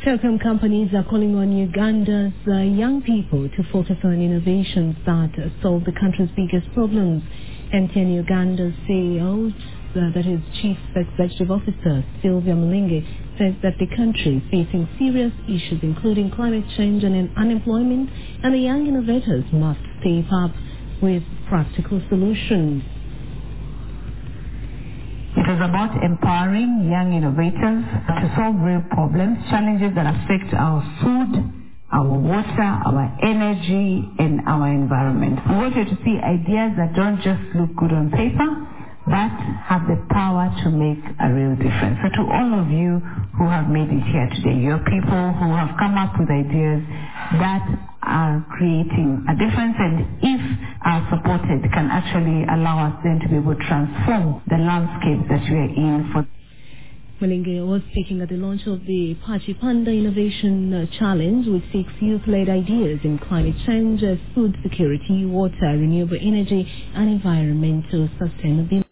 Telecom companies are calling on Uganda's young people to focus on innovations that solve the country's biggest problems. MTN Uganda's CEO, that is Chief Executive Officer Sylvia Mulinge, says that the country is facing serious issues including climate change and unemployment, and the young innovators must step up with practical solutions. It is about empowering young innovators to solve real problems, challenges that affect our food, our water, our energy, and our environment. We want you to see ideas that don't just look good on paper, but have the power to make a real difference. So to all of you who have made it here today, you're people who have come up with ideas that are creating a difference, and if are supported, can actually allow us then to be able to transform the landscape that we are in. For Mulinge was speaking at the launch of the Pachi Panda Innovation Challenge, which seeks youth-led ideas in climate change, food security, water, renewable energy, and environmental sustainability.